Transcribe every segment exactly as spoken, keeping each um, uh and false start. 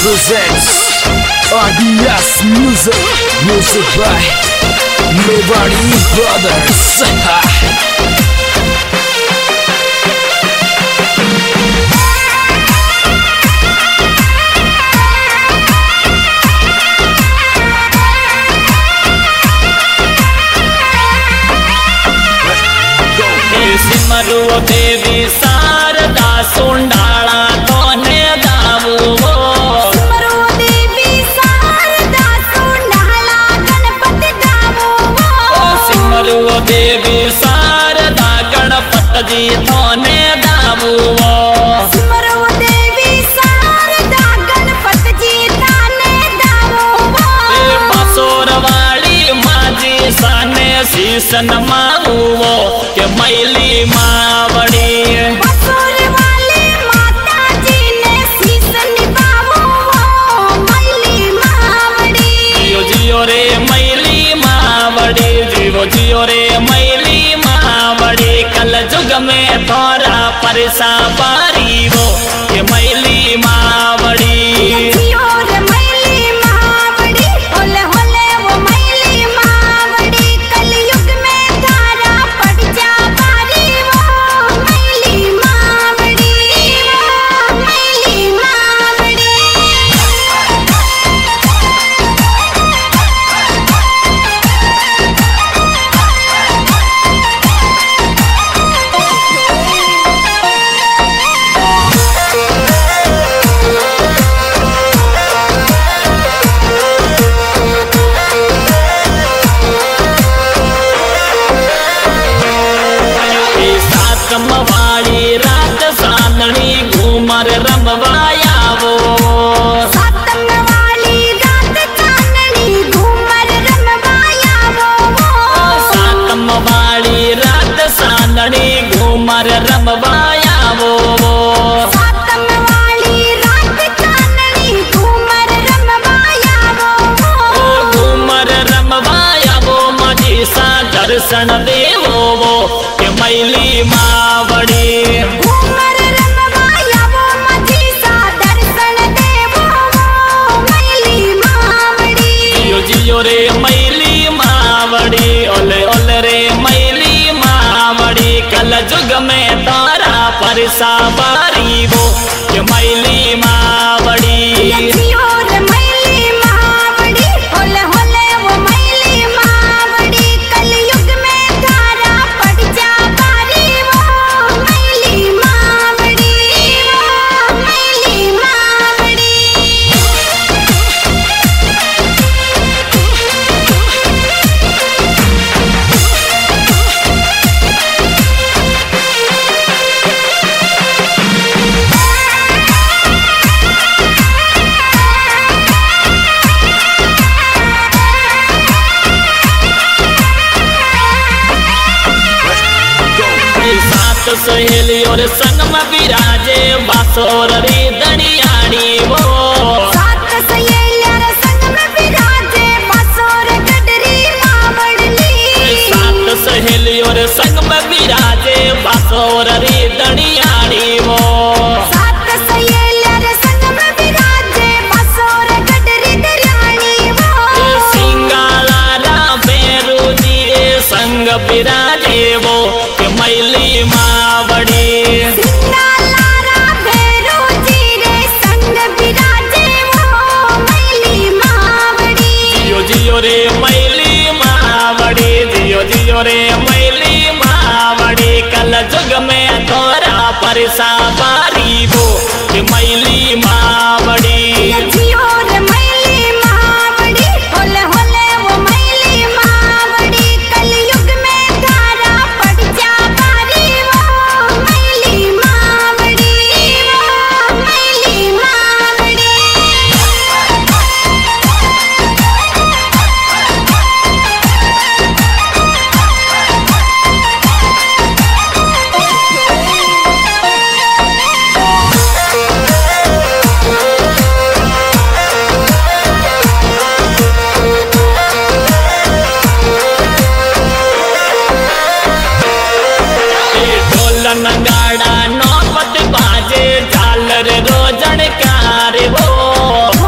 presents R D S Music, music by Mewari Brothers. सिमरो देवी शारदा सुंडाला तोने दावो सिमरो देवी शारदा सुंडाला गणपति दावो सिमरो देवी शारदा गणपति जी तोने दावो सिमरो देवी शारदा गणपति जी ताने दावो बसोर वाली माजी साने शीश नमावो के मैली मावड़ी बसोर वाली माता जी ने शीश निभावो मैली मावड़ी जियो जियो रे मैली मावड़ी जियो जियो रे मैली मावड़ी कल जुग में थोड़ा परसा पारी वो के मैली मावड़ी जियो रे मैली मावड़ी होले होले वो मैली मावड़ी कलयुग में धारा पड़ जा पारी वो मैली मावड़ी वो मैली मावड़ी सातमवाड़ी रात साननी घूमर रमवाया वो सातमवाड़ी रात चांदनी घूमर रमवाया वो सातमवाड़ी रात साननी घूमर रमवाया वो सातमवाड़ी रात चांदनी घूमर रमवाया वो घूमर रमवाया वो मजी सा दर्शन देवो वो के मैली मावड़ी घूमर रमवाया वो मजी सा दर्शन देवो वो मैली मावड़ी जियो जियो रे मैली मावड़ी ओले ओले रे मैली मावड़ी कल जुग में तारा परसा बारी वो के मैली मावड़ी जियो रे मैली मावड़ी होले होले वो मैली मावड़ी कलयुग में धारा पड़ जा पारी वो मैली मावड़ी वो मैली मावड़ी सात सहेली और संग में विराजे बासोर रे दरियाड़ी वो सात सहेलियां संग में विराजे बसोर गडरी मावड़ली सात सहेली और संग में विराजे बासोर रे दरियाड़ी वो सात सहेलियां संग में विराजे बसोर गडरी दरियाड़ी वो सिंगाला बेरू जी संग विराजे वो के मैली मावड़ी सिंगालारा भैरो जी रे संग विराजे वो मैली मावड़ी जियो जियो रे मैली मावड़ी जियो जियो रे मैली मावड़ी कल जुग में थोड़ा परसा बारी वो के मैली मावड़ी जियो रे मैली मावड़ी होले होले वो मैली मावड़ी कलयुग में धारा पड़ जा पारी वो मैली मावड़ी वो मैली मावड़ी नगाड़ा नौपत बाजे झालर रोजन कार वो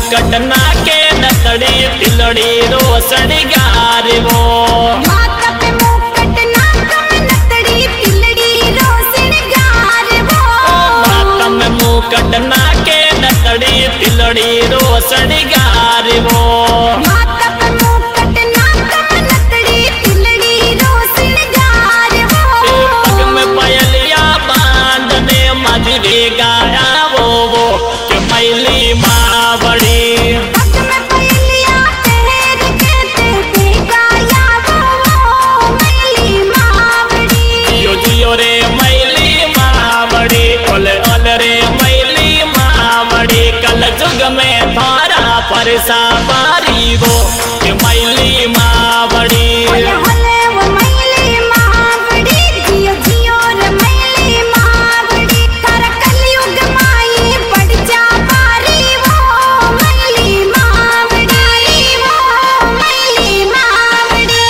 मुकट नाके नतड़ी तिलड़ी रोसड़ गार वो माथा पे मुकुट नाक में नथड़ी तिलड़ी रोशन गार वो माथा में मुकट नाके नतड़ी तिलड़ी रोसड़ गार वो माथा पे मुकुट नाक में नथड़ी तिलड़ी रोशन गार वो पग में पायलिया बांधने मजरे गाया वो वो के मैली मावड़ी पग में पहलिया तेरे कहते थे गाया वो मैली मावड़ी जियो जियो रे मैली मावड़ी ओले ओले रे मैली मावड़ी कल जुग में थारा परसा बारी वो के मैली मावड़ी होले होले वो मैली मावड़ी जियो जियो रे मैली मावड़ी तारा कलयुग माई पड़ जा पारी वो मैली मावड़ी वो मैली मावड़ी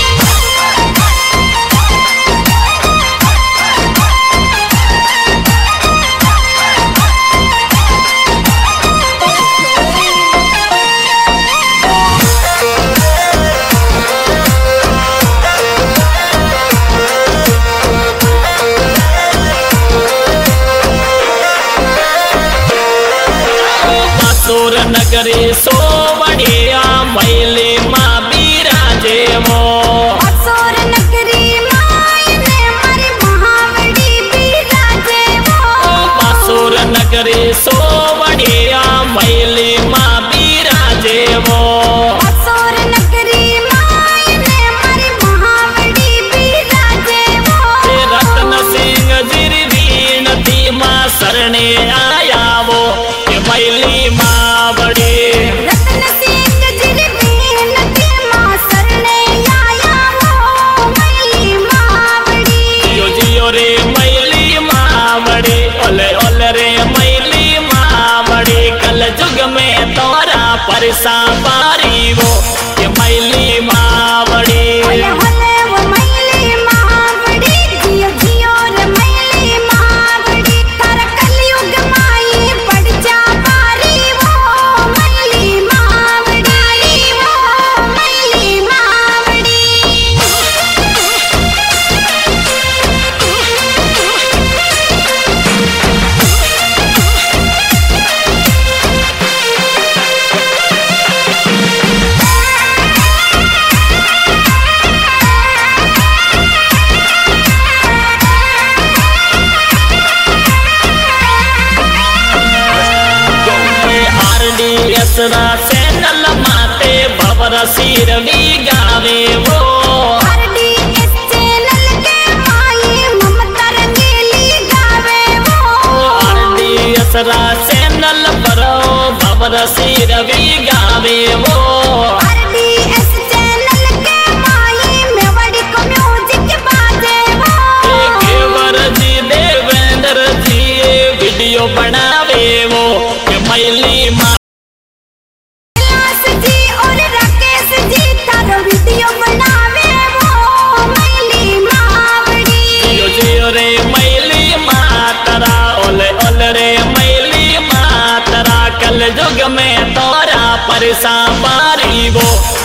बासुर नगरी सोवड़िया मैली माँ बिराजे वो असुर नगरी माई ने मारी महावड़ी बिराजे वो बासुर नगरी सोवड़िया मैली माँ बिराजे वो असुर नगरी माई ने मारी महावड़ी बिराजे वो रतन सिंह जिरवीन थी माँ सरणे आया वो के मैली मावड़ी रतन सिंह जिरवीन थी माँ सरने आया वो मैली मावड़ी जियो जियो रे मैली मावड़ी ओले ओले रे मैली मावड़ी कल जुग में तोरा परसा बारी वो के मैली मावड़ी होले होले वो मैली मावड़ी जियो जियो रे मैली मावड़ी तारा कलयुग माई पड़ जा पारी वो मैली मावड़ी वो मैली मावड़ी आरडीएस रा चैनल माते भवर सिरवी गावे वो आरडीएस चैनल के माई ममता रंगीली गावे वो आरडीएस रा चैनल पर भवर सिरवी गावे वो आरडीएस चैनल के माई मेवाड़ी को म्यूजिक बाजे वो केवर जी देवेंद्र जी वीडियो बनावे वो के मैली माँ कैलाश जी और राकेश जी तारो वीडियो बनावे वो मैली मावड़ी जियो जियो रे मैली मातरा ओले ओले रे मैली मातरा कल जुग में तोरा परसा बारी वो